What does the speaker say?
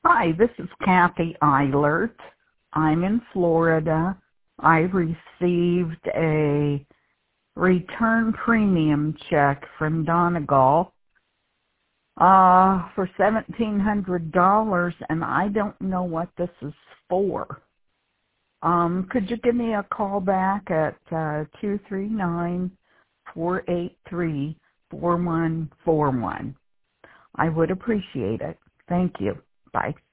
Hi, this is Kathy Eilert. I'm in Florida. I received a return premium check from Donegal for $1,700, and I don't know what this is for. Could you give me a call back at 239-483-4141? I would appreciate it. Thank you. Bye.